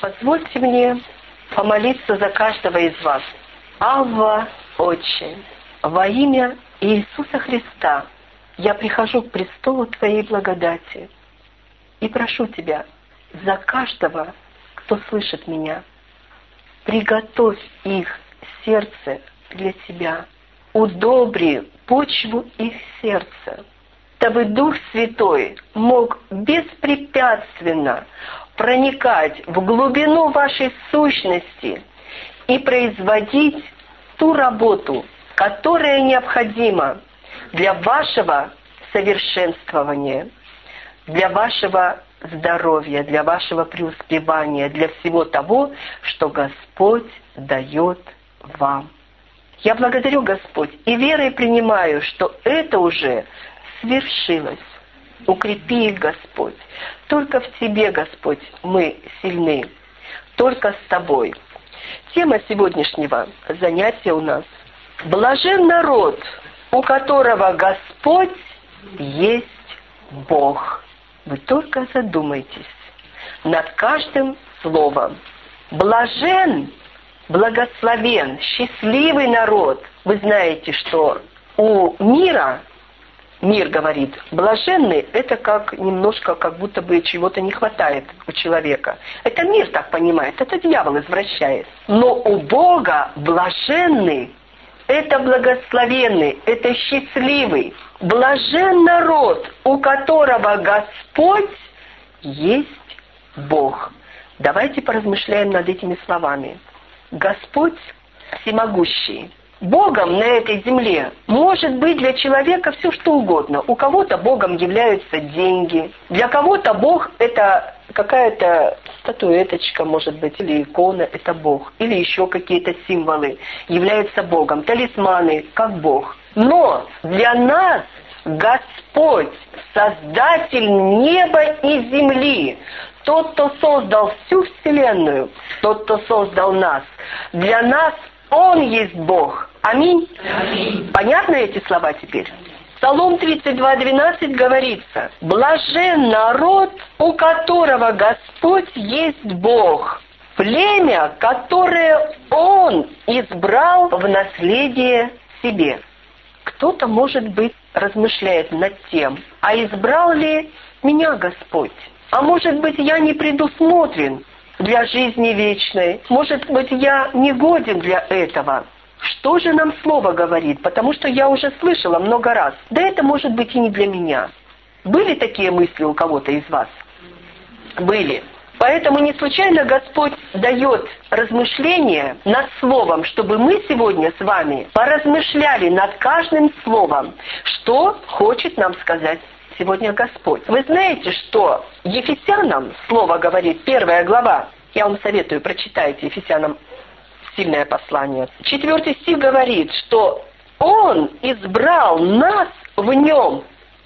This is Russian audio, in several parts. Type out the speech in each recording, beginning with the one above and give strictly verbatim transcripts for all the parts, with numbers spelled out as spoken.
Позвольте мне помолиться за каждого из вас. Авва, Отче, во имя Иисуса Христа я прихожу к престолу Твоей благодати и прошу Тебя за каждого, кто слышит меня. Приготовь их сердце для Тебя. Удобри почву их сердца, дабы Дух Святой мог беспрепятственно проникать в глубину вашей сущности и производить ту работу, которая необходима для вашего совершенствования, для вашего здоровья, для вашего преуспевания, для всего того, что Господь дает вам. Я благодарю, Господь, и верой принимаю, что это уже свершилось. Укрепи их, Господь. Только в Тебе, Господь, мы сильны. Только с Тобой. Тема сегодняшнего занятия у нас: «Блажен народ, у которого Господь есть Бог». Вы только задумайтесь над каждым словом. Блажен, благословен, счастливый народ. Вы знаете, что у мира, мир говорит, блаженный — это как немножко, как будто бы чего-то не хватает у человека. Это мир так понимает, это дьявол извращает. Но у Бога блаженный — это благословенный, это счастливый. Блажен народ, у которого Господь есть Бог. Давайте поразмышляем над этими словами. Господь всемогущий. Богом на этой земле может быть для человека все что угодно. У кого-то Богом являются деньги, для кого-то Бог — это какая-то статуэточка, может быть, или икона — это Бог, или еще какие-то символы являются Богом, талисманы, как Бог. Но для нас Господь, Создатель неба и земли, тот, кто создал всю Вселенную, тот, кто создал нас, для нас Он есть Бог. Аминь? Аминь. Понятны эти слова теперь? Псалом тридцать два двенадцать говорится: «Блажен народ, у которого Господь есть Бог, племя, которое Он избрал в наследие себе». Кто-то, может быть, размышляет над тем: а избрал ли меня Господь? А может быть, я не предусмотрен для жизни вечной? Может быть, я не годен для этого? Что же нам Слово говорит? Потому что я уже слышала много раз. Да это может быть и не для меня. Были такие мысли у кого-то из вас? Были. Поэтому не случайно Господь дает размышления над Словом, чтобы мы сегодня с вами поразмышляли над каждым словом, что хочет нам сказать сегодня Господь. Вы знаете, что Ефесянам Слово говорит, первая глава, я вам советую, прочитайте Ефесянам сильное послание. Четвертый стих говорит, что Он избрал нас в Нем.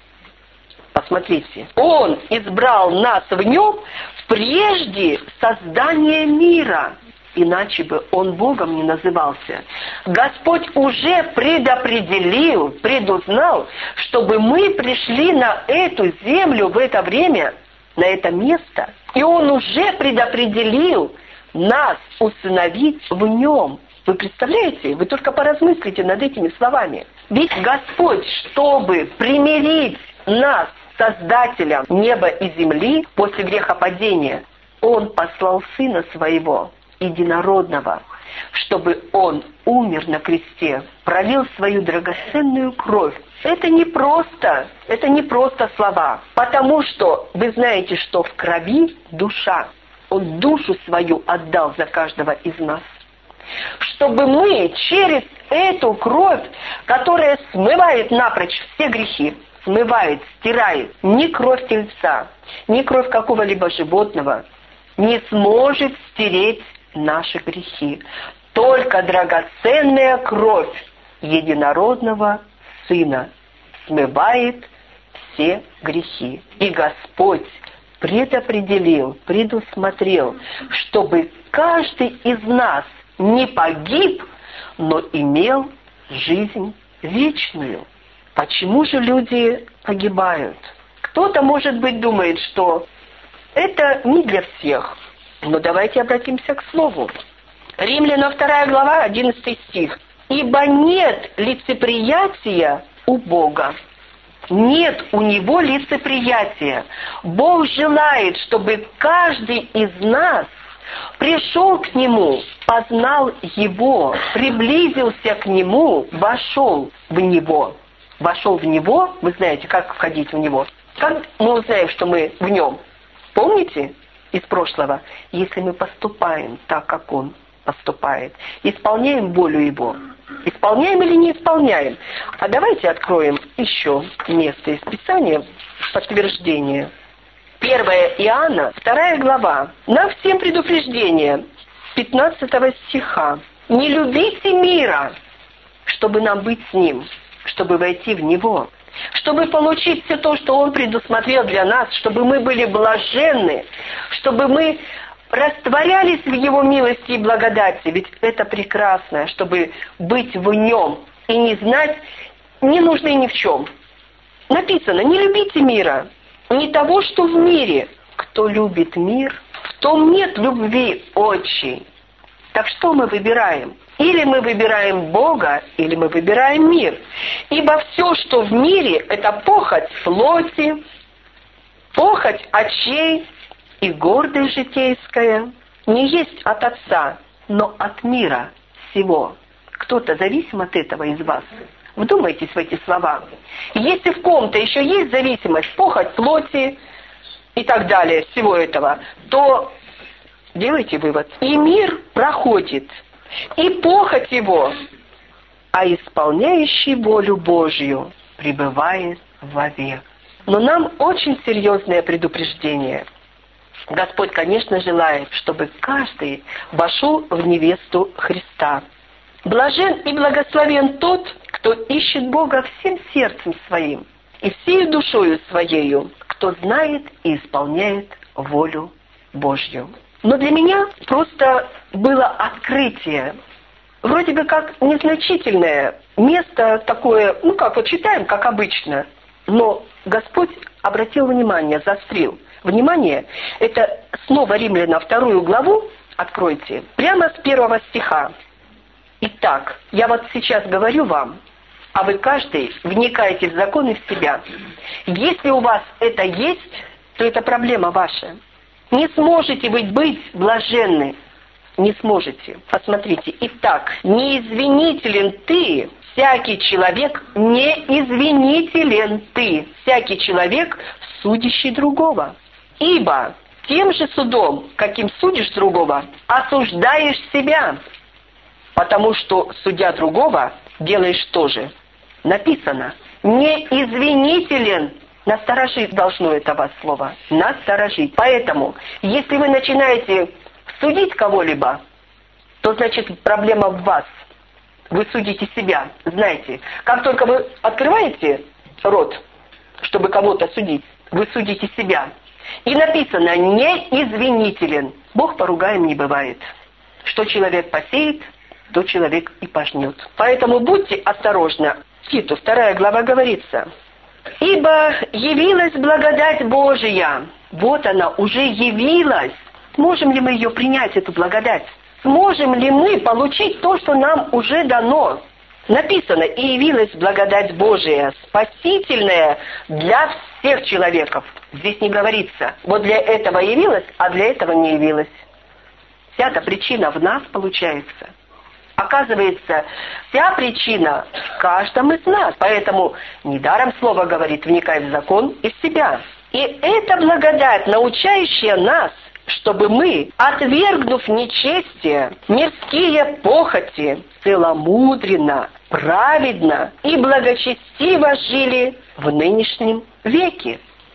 Посмотрите, Он избрал нас в Нем прежде создания мира. Иначе бы Он Богом не назывался. Господь уже предопределил, предузнал, чтобы мы пришли на эту землю в это время, на это место. И Он уже предопределил нас усыновить в Нем. Вы представляете? Вы только поразмыслите над этими словами. Ведь Господь, чтобы примирить нас с Создателем неба и земли после грехопадения, Он послал Сына Своего, единородного, чтобы Он умер на кресте, пролил свою драгоценную кровь. Это не просто, это не просто слова, потому что вы знаете, что в крови душа. Он душу свою отдал за каждого из нас. Чтобы мы через эту кровь, которая смывает напрочь все грехи, смывает, стирает, ни кровь тельца, ни кровь какого-либо животного не сможет стереть наши грехи. Только драгоценная кровь единородного Сына смывает все грехи. И Господь предопределил, предусмотрел, чтобы каждый из нас не погиб, но имел жизнь вечную. Почему же люди погибают? Кто-то, может быть, думает, что это не для всех. Но давайте обратимся к Слову. Римлянам вторая глава, одиннадцатый стих. «Ибо нет лицеприятия у Бога». Нет у Него лицеприятия. Бог желает, чтобы каждый из нас пришел к Нему, познал Его, приблизился к Нему, вошел в Него. Вошел в Него, вы знаете, как входить в Него. Как мы узнаем, что мы в Нем? Помните из прошлого? Если мы поступаем так, как Он поступает, исполняем волю Его. Исполняем или не исполняем? А давайте откроем еще место из Писания, подтверждение. первое Иоанна, вторая глава. Нам всем предупреждение, пятнадцатого стиха. «Не любите мира, чтобы нам быть с Ним, чтобы войти в Него, чтобы получить все то, что Он предусмотрел для нас, чтобы мы были блаженны, чтобы мы растворялись в Его милости и благодати». Ведь это прекрасно, чтобы быть в Нем и не знать, не нужны ни в чем. Написано: «Не любите мира, не того, что в мире. Кто любит мир, в том нет любви отчей». Так что мы выбираем? Или мы выбираем Бога, или мы выбираем мир. Ибо все, что в мире, это похоть плоти, похоть очей и гордость житейская, не есть от Отца, но от мира сего. Кто-то зависим от этого из вас? Вдумайтесь в эти слова. Если в ком-то еще есть зависимость, похоть плоти и так далее, всего этого, то делайте вывод. И мир проходит, и похоть его, а исполняющий волю Божью пребывает вовек. Но нам очень серьезное предупреждение. Господь, конечно, желает, чтобы каждый вошел в невесту Христа. Блажен и благословен тот, кто ищет Бога всем сердцем своим и всей душою своею, кто знает и исполняет волю Божью. Но для меня просто было открытие, вроде бы как незначительное место такое, ну как вот читаем, как обычно, но Господь обратил внимание, заострил. Внимание, это снова Римлянам вторую главу, откройте, прямо с первого стиха. Итак, я вот сейчас говорю вам, а вы каждый вникаете в законы в себя. Если у вас это есть, то это проблема ваша. Не сможете вы быть блаженны. Не сможете. Посмотрите. Итак, неизвинителен ты, всякий человек, неизвинителен ты, всякий человек, судящий другого. Ибо тем же судом, каким судишь другого, осуждаешь себя, потому что, судя другого, делаешь то же. Написано: неизвинителен. Насторожить должно это вас слово. Насторожить. Поэтому, если вы начинаете судить кого-либо, то значит проблема в вас. Вы судите себя. Знаете, как только вы открываете рот, чтобы кого-то судить, вы судите себя. И написано: неизвинителен. Бог поругаем не бывает. Что человек посеет, то человек и пожнет. Поэтому будьте осторожны. Титу, вторая глава говорится: «Ибо явилась благодать Божия». Вот она уже явилась. Сможем ли мы ее принять, эту благодать? Сможем ли мы получить то, что нам уже дано? Написано: «И явилась благодать Божия, спасительная для всех человеков». Здесь не говорится: вот для этого явилась, а для этого не явилась. Вся-то причина в нас получается. Оказывается, вся причина в каждом из нас. Поэтому недаром слово говорит: вникай в закон и в себя. И эта благодать, научающая нас, чтобы мы, отвергнув нечестие, мирские похоти, целомудренно, праведно и благочестиво жили в нынешнем веке.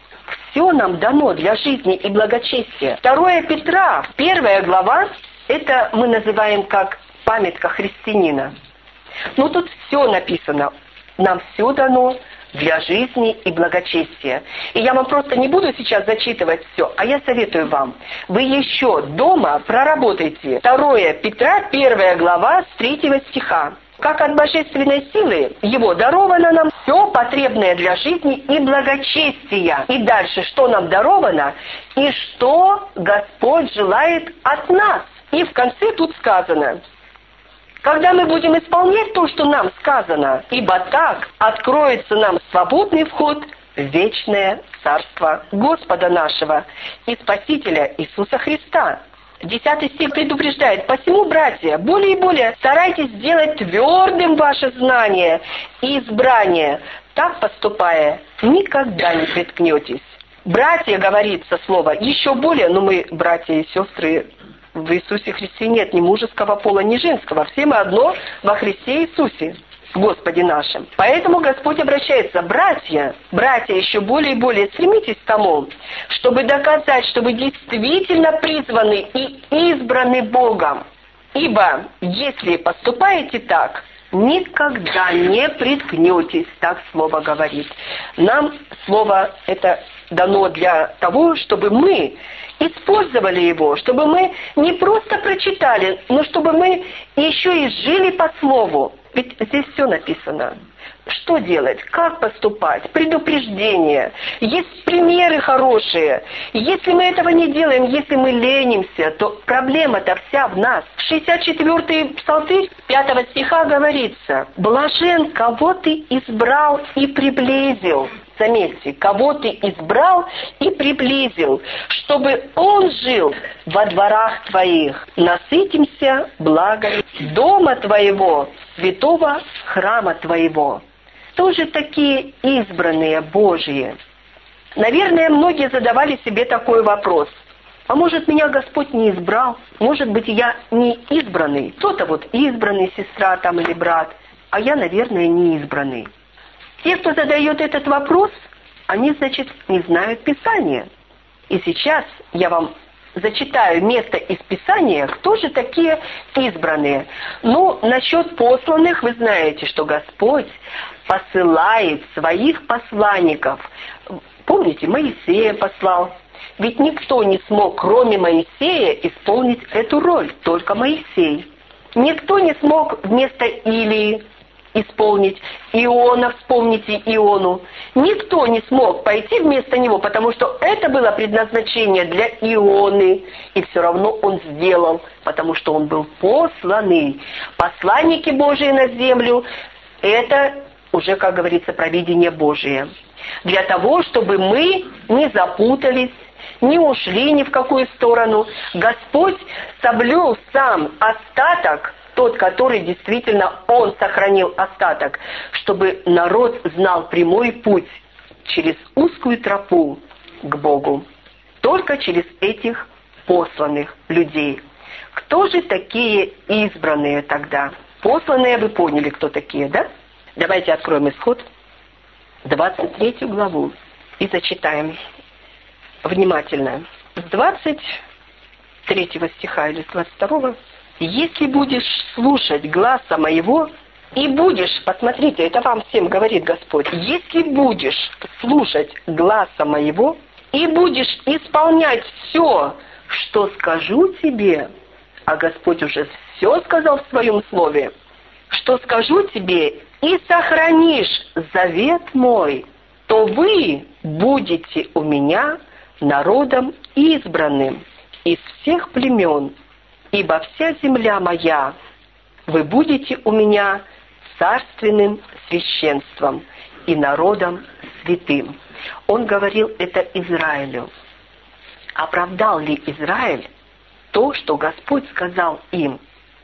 Все нам дано для жизни и благочестия. второе Петра, первая глава, это мы называем как памятка христианина. Но тут все написано. Нам все дано для жизни и благочестия. И я вам просто не буду сейчас зачитывать все, а я советую вам. Вы еще дома проработайте второе Петра, первая глава, с третьего стиха. как от божественной силы Его даровано нам все потребное для жизни и благочестия. И дальше, что нам даровано, и что Господь желает от нас. И в конце тут сказано: когда мы будем исполнять то, что нам сказано, ибо так откроется нам свободный вход в вечное Царство Господа нашего и Спасителя Иисуса Христа. Десятый стих предупреждает: «Посему, братья, более и более старайтесь сделать твердым ваше знание и избрание. Так поступая, никогда не приткнетесь». Братья, говорится слово, еще более, но мы, братья и сестры, в Иисусе Христе нет ни мужеского пола, ни женского. Все мы одно во Христе Иисусе, Господе нашем. Поэтому Господь обращается: братья, братья, еще более и более стремитесь к тому, чтобы доказать, что вы действительно призваны и избраны Богом. Ибо если поступаете так, никогда не приткнетесь, так слово говорит. Нам слово это дано для того, чтобы мы использовали его, чтобы мы не просто прочитали, но чтобы мы еще и жили по слову. Ведь здесь все написано. Что делать? Как поступать? Предупреждение. Есть примеры хорошие. Если мы этого не делаем, если мы ленимся, то проблема-то вся в нас. шестьдесят четвёртый псалтырь пятого стиха говорится: «Блажен, кого ты избрал и приблизил». Заметьте, кого ты избрал и приблизил, чтобы он жил во дворах твоих. Насытимся благом дома твоего, святого храма твоего. Кто же такие избранные Божьи? Наверное, многие задавали себе такой вопрос: а может, меня Господь не избрал? Может быть, я не избранный? Кто-то вот избранный, сестра там или брат, а я, наверное, не избранный. Те, кто задает этот вопрос, они, значит, не знают Писания. И сейчас я вам зачитаю место из Писания, кто же такие избранные. Ну, насчет посланных, вы знаете, что Господь посылает своих посланников. Помните, Моисея послал. Ведь никто не смог, кроме Моисея, исполнить эту роль, только Моисей. Никто не смог вместо Илии исполнить. Иона, вспомните Иону. Никто не смог пойти вместо него, потому что это было предназначение для Ионы. И все равно он сделал, потому что он был посланный. Посланники Божии на землю — это уже, как говорится, провидение Божие. Для того, чтобы мы не запутались, не ушли ни в какую сторону, Господь соблюл сам остаток, тот, который действительно Он сохранил остаток, чтобы народ знал прямой путь через узкую тропу к Богу. Только через этих посланных людей. Кто же такие избранные тогда? Посланные, вы поняли, кто такие, да? Давайте откроем Исход, двадцать третью главу, и зачитаем внимательно. С двадцать третьего стиха или с двадцать второго. «Если будешь слушать гласа моего и будешь...» Посмотрите, это вам всем говорит Господь. «Если будешь слушать гласа моего и будешь исполнять все, что скажу тебе...» А Господь уже все сказал в своем слове. «Что скажу тебе, и сохранишь завет мой, то вы будете у меня народом избранным из всех племен, ибо вся земля моя, вы будете у меня царственным священством и народом святым». Он говорил это Израилю. Оправдал ли Израиль то, что Господь сказал им?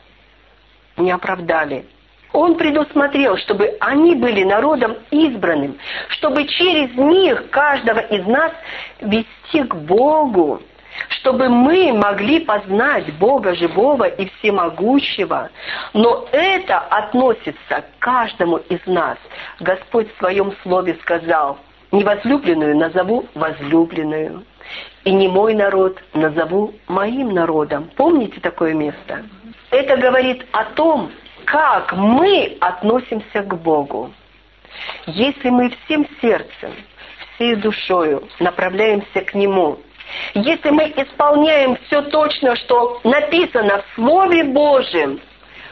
Не оправдали. Он предусмотрел, чтобы они были народом избранным, чтобы через них каждого из нас вести к Богу, чтобы мы могли познать Бога живого и всемогущего. Но это относится к каждому из нас. Господь в своем слове сказал: «Невозлюбленную назову возлюбленную, и не мой народ назову моим народом». Помните такое место? Это говорит о том, как мы относимся к Богу. Если мы всем сердцем, всей душою направляемся к Нему, если мы исполняем все точно, что написано в Слове Божьем,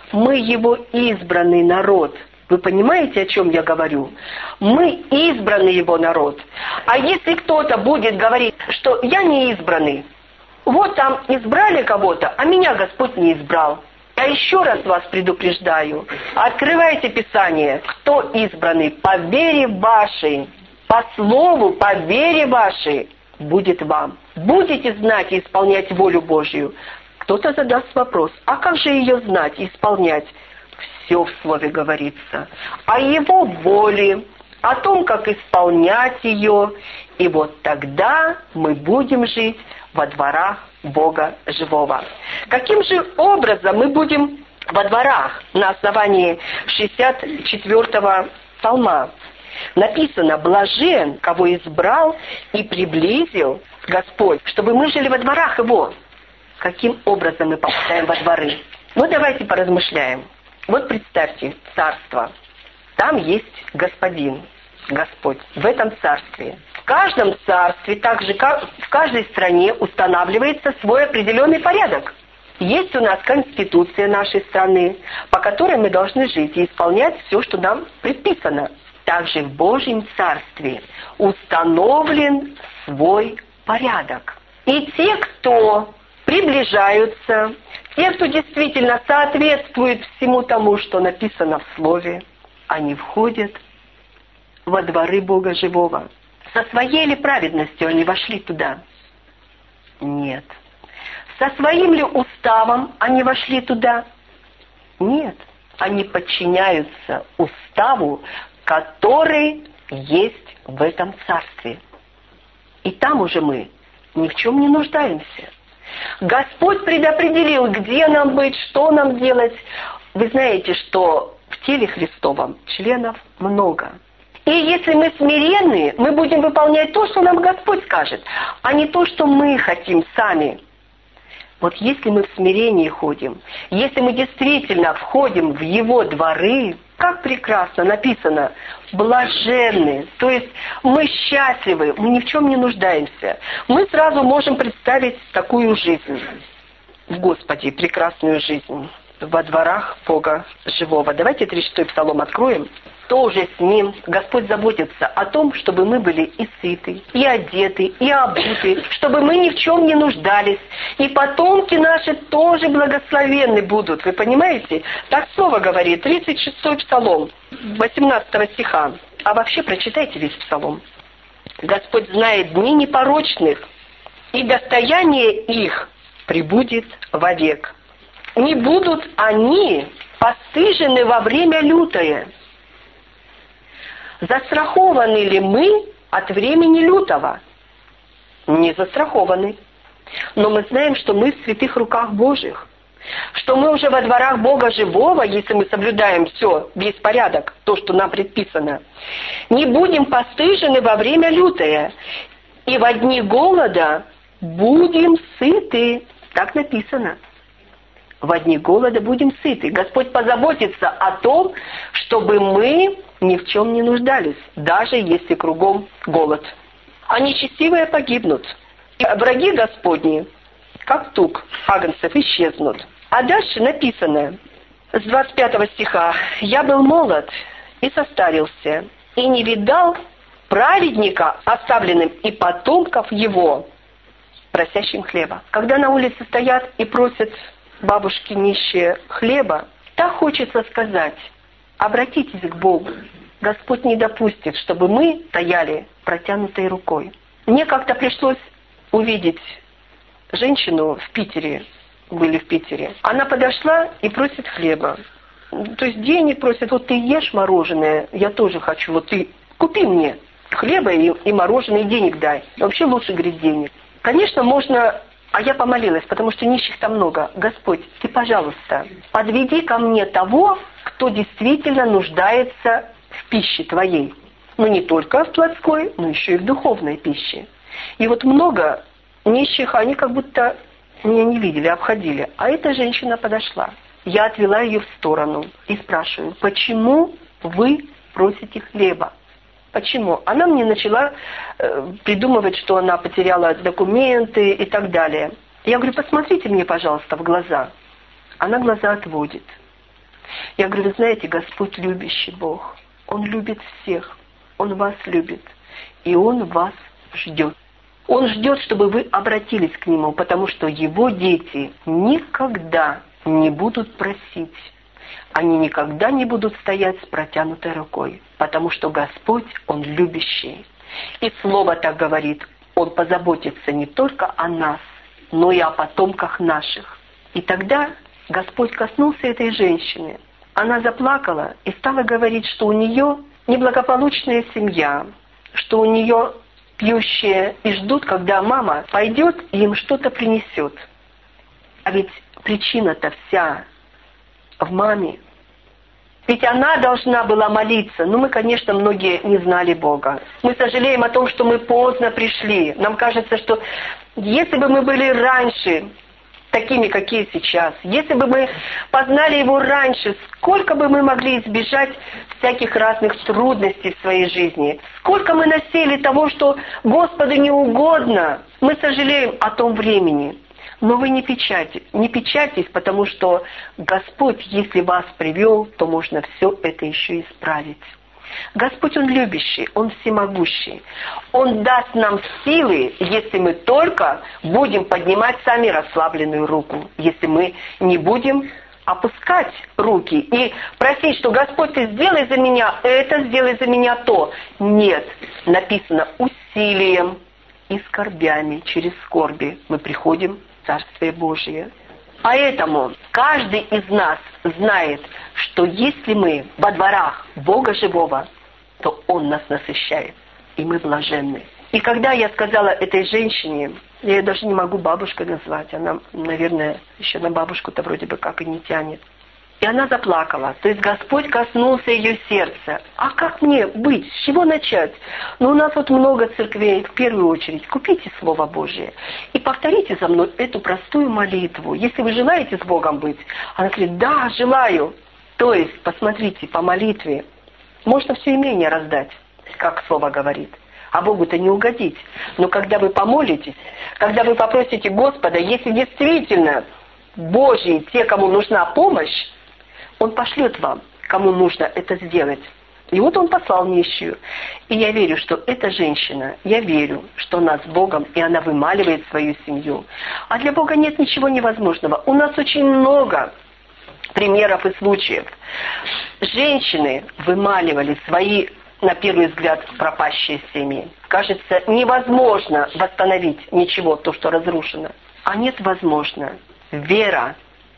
Мы Его избранный народ. Вы понимаете, о чем я говорю? Мы избранный Его народ. А если кто-то будет говорить, что я не избранный, вот там избрали кого-то, а меня Господь не избрал. Я еще раз вас предупреждаю. Открывайте Писание. Кто избранный? По вере вашей, по слову, по вере вашей будет вам. Будете знать и исполнять волю Божью. Кто-то задаст вопрос, а как же ее знать и исполнять? Все в Слове говорится. О Его воле, о том, как исполнять ее. И вот тогда мы будем жить во дворах Бога живого. Каким же образом мы будем во дворах? На основании шестьдесят четвёртого псалма написано: «Блажен, кого избрал и приблизил Господь, чтобы мы жили во дворах Его». Каким образом мы попадаем во дворы? Ну, давайте поразмышляем. Вот представьте, царство. Там есть господин, Господь, в этом царстве. В каждом царстве, так же как в каждой стране, устанавливается свой определенный порядок. Есть у нас конституция нашей страны, по которой мы должны жить и исполнять все, что нам предписано. Также в Божьем царстве установлен свой порядок. И те, кто приближаются, те, кто действительно соответствует всему тому, что написано в Слове, они входят во дворы Бога живого. Со своей ли праведностью они вошли туда? Нет. Со своим ли уставом они вошли туда? Нет. Они подчиняются уставу, который есть в этом царстве. И там уже мы ни в чем не нуждаемся. Господь предопределил, где нам быть, что нам делать. Вы знаете, что в теле Христовом членов много. И если мы смиренные, мы будем выполнять то, что нам Господь скажет, а не то, что мы хотим сами. Вот если мы в смирении ходим, если мы действительно входим в Его дворы, как прекрасно написано, блаженны, то есть мы счастливы, мы ни в чем не нуждаемся. Мы сразу можем представить такую жизнь в Господе, прекрасную жизнь во дворах Бога живого. Давайте тридцать шестой псалом откроем. Тоже с Ним Господь заботится о том, чтобы мы были и сыты, и одеты, и обуты, чтобы мы ни в чем не нуждались. И потомки наши тоже благословенны будут. Вы понимаете? Так Слово говорит, тридцать шестой псалом, восемнадцатого стиха. А вообще прочитайте весь псалом. Господь знает дни непорочных, и достояние их пребудет вовек. Не будут они постыжены во время лютое. Застрахованы ли мы от времени лютого? Не застрахованы. Но мы знаем, что мы в святых руках Божьих, что мы уже во дворах Бога живого, если мы соблюдаем все, весь порядок, то, что нам предписано. Не будем постыжены во время лютое, и во дни голода будем сыты. Так написано. Во дни голода будем сыты. Господь позаботится о том, чтобы мы ни в чем не нуждались, даже если кругом голод. А нечестивые погибнут. И враги Господни, как тук агнцев, исчезнут. А дальше написано, с двадцать пятого стиха: «Я был молод и состарился, и не видал праведника оставленным и потомков его, просящим хлеба». Когда на улице стоят и просят бабушки нищие хлеба, так хочется сказать: обратитесь к Богу. Господь не допустит, чтобы мы стояли протянутой рукой. Мне как-то пришлось увидеть женщину в Питере, были в Питере. Она подошла и просит хлеба. То есть денег просит: вот ты ешь мороженое, я тоже хочу, вот ты купи мне хлеба и, и мороженое, и денег дай. Вообще лучше, говорит, денег. Конечно, можно... А я помолилась, потому что нищих там много. Господь, ты, пожалуйста, подведи ко мне того, кто действительно нуждается в пище твоей. Но не только в плотской, но еще и в духовной пище. И вот много нищих, они как будто меня не видели, обходили. А эта женщина подошла. Я отвела ее в сторону и спрашиваю: почему вы просите хлеба? Почему? Она мне начала э, придумывать, что она потеряла документы и так далее. Я говорю: посмотрите мне, пожалуйста, в глаза. Она глаза отводит. Я говорю, вы знаете, Господь любящий Бог. Он любит всех. Он вас любит. И Он вас ждет. Он ждет, чтобы вы обратились к Нему, потому что Его дети никогда не будут просить. Они никогда не будут стоять с протянутой рукой, потому что Господь, Он любящий. И Слово так говорит, Он позаботится не только о нас, но и о потомках наших. И тогда Господь коснулся этой женщины. Она заплакала и стала говорить, что у нее неблагополучная семья, что у нее пьющие и ждут, когда мама пойдет и им что-то принесет. А ведь причина-то вся в маме. Ведь она должна была молиться. Но мы, конечно, многие не знали Бога. Мы сожалеем о том, что мы поздно пришли. Нам кажется, что если бы мы были раньше такими, какие сейчас, если бы мы познали Его раньше, сколько бы мы могли избежать всяких разных трудностей в своей жизни, сколько мы насеяли того, что Господу не угодно, мы сожалеем о том времени. Но вы не печальтесь, не печальтесь, потому что Господь, если вас привел, то можно все это еще исправить. Господь, Он любящий, Он всемогущий. Он даст нам силы, если мы только будем поднимать сами расслабленную руку, если мы не будем опускать руки и просить, что Господь, Ты сделай за меня это, сделай за меня то. Нет, написано усилием и скорбями, через скорби мы приходим в Царствие Божие. Поэтому каждый из нас знает, что если мы во дворах Бога Живого, то Он нас насыщает, и мы блаженны. И когда я сказала этой женщине, я ее даже не могу бабушкой назвать, она, наверное, еще на бабушку-то вроде бы как и не тянет. И она заплакала. То есть Господь коснулся ее сердца. А как мне быть? С чего начать? Ну, у нас вот много церквей. В первую очередь, купите Слово Божие. И повторите за мной эту простую молитву. Если вы желаете с Богом быть. Она говорит, да, желаю. То есть, посмотрите, по молитве можно все имение раздать, как Слово говорит. А Богу-то не угодить. Но когда вы помолитесь, когда вы попросите Господа, если действительно Божьи, те, кому нужна помощь, Он пошлет вам, кому нужно это сделать. И вот Он послал нищую. И я верю, что эта женщина, я верю, что она с Богом, и она вымаливает свою семью. А для Бога нет ничего невозможного. У нас очень много примеров и случаев. Женщины вымаливали свои, на первый взгляд, пропащие семьи. Кажется, невозможно восстановить ничего, то, что разрушено. А нет, возможно. Вера,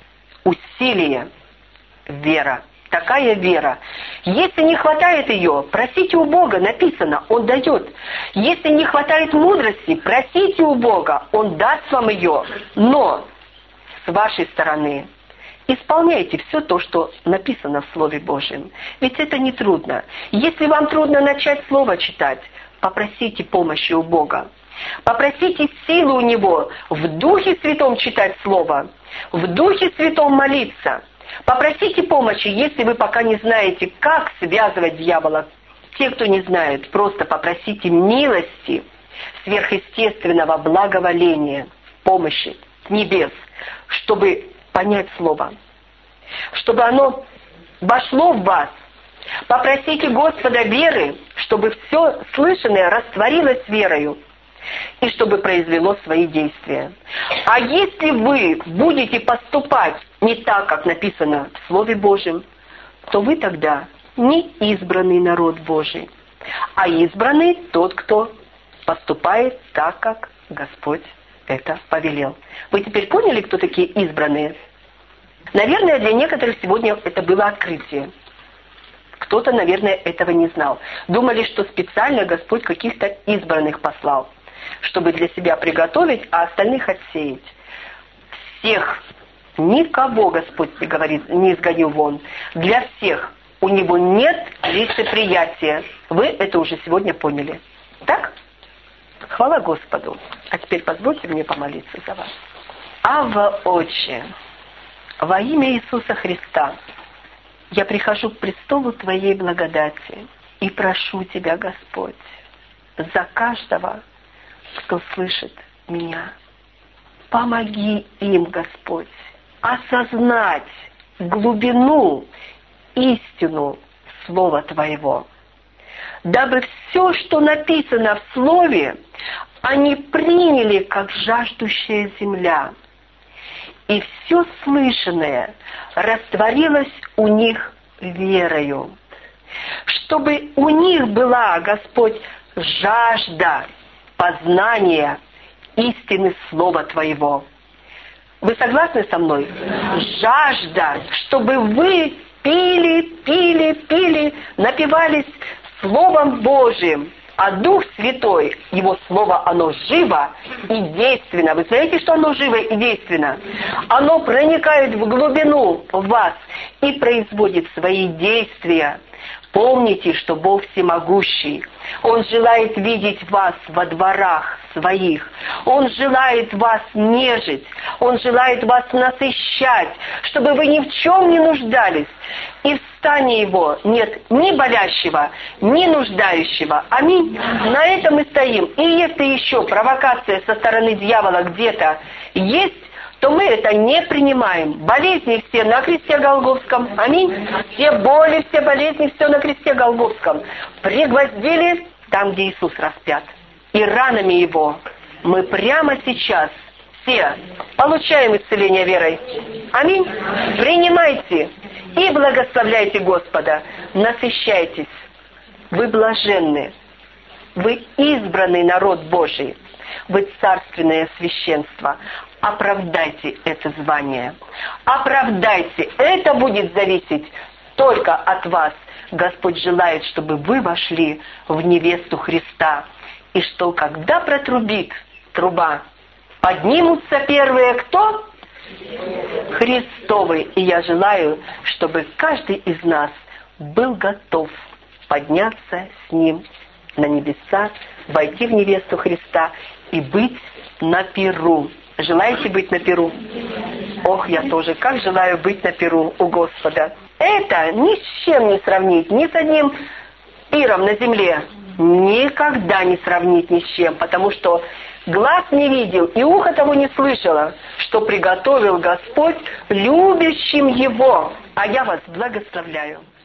усилие, вера. Такая вера. Если не хватает ее, просите у Бога, написано, Он дает. Если не хватает мудрости, просите у Бога, Он даст вам ее. Но с вашей стороны исполняйте все то, что написано в Слове Божьем. Ведь это не трудно. Если вам трудно начать Слово читать, попросите помощи у Бога. Попросите силу у Него в Духе Святом читать Слово, в Духе Святом молиться. Попросите помощи, если вы пока не знаете, как связывать дьявола. Те, кто не знает, просто попросите милости, сверхъестественного благоволения, помощи с небес, чтобы понять Слово, чтобы оно вошло в вас. Попросите Господа веры, чтобы все слышанное растворилось верою, и чтобы произвело свои действия. А если вы будете поступать не так, как написано в Слове Божьем, то вы тогда не избранный народ Божий, а избранный тот, кто поступает так, как Господь это повелел. Вы теперь поняли, кто такие избранные? Наверное, для некоторых сегодня это было открытие. Кто-то, наверное, этого не знал. Думали, что специально Господь каких-то избранных послал, чтобы для себя приготовить, а остальных отсеять. Всех, никого Господь не говорит, не изгоню вон. Для всех у Него нет лицеприятия. Вы это уже сегодня поняли. Так? Хвала Господу. А теперь позвольте мне помолиться за вас. Авва, Отче, во имя Иисуса Христа я прихожу к престолу Твоей благодати и прошу Тебя, Господь, за каждого, кто слышит меня. Помоги им, Господь, осознать глубину, истину Слова Твоего, дабы все, что написано в Слове, они приняли, как жаждущая земля, и все слышанное растворилось у них верою, чтобы у них была, Господь, жажда познания истины Слова Твоего. Вы согласны со мной? Жажда, чтобы вы пили, пили, пили, напивались Словом Божиим, а Дух Святой, Его Слово, оно живо и действенно. Вы знаете, что оно живо и действенно? Оно проникает в глубину вас и производит свои действия. Помните, что Бог всемогущий. Он желает видеть вас во дворах своих. Он желает вас нежить. Он желает вас насыщать, чтобы вы ни в чем не нуждались. И в стане Его нет ни болящего, ни нуждающего. Аминь. На этом мы стоим. И если еще провокация со стороны дьявола где-то есть, то мы это не принимаем. Болезни все на кресте Голгофском. Аминь. Все боли, все болезни, все на кресте Голгофском. Пригвоздили там, где Иисус распят. И ранами Его мы прямо сейчас все получаем исцеление верой. Аминь. Принимайте и благословляйте Господа. Насыщайтесь. Вы блаженны. Вы избранный народ Божий. Вы царственное священство. Оправдайте это звание. Оправдайте. Это будет зависеть только от вас. Господь желает, чтобы вы вошли в невесту Христа. И что, когда протрубит труба, поднимутся первые кто? Христовы. И я желаю, чтобы каждый из нас был готов подняться с Ним на небеса, войти в невесту Христа и быть на пиру. Желаете быть на пиру? Ох, я тоже, как желаю быть на пиру у Господа. Это ни с чем не сравнить, ни с одним пиром на земле. Никогда не сравнить ни с чем, потому что глаз не видел и ухо того не слышало, что приготовил Господь любящим Его. А я вас благословляю.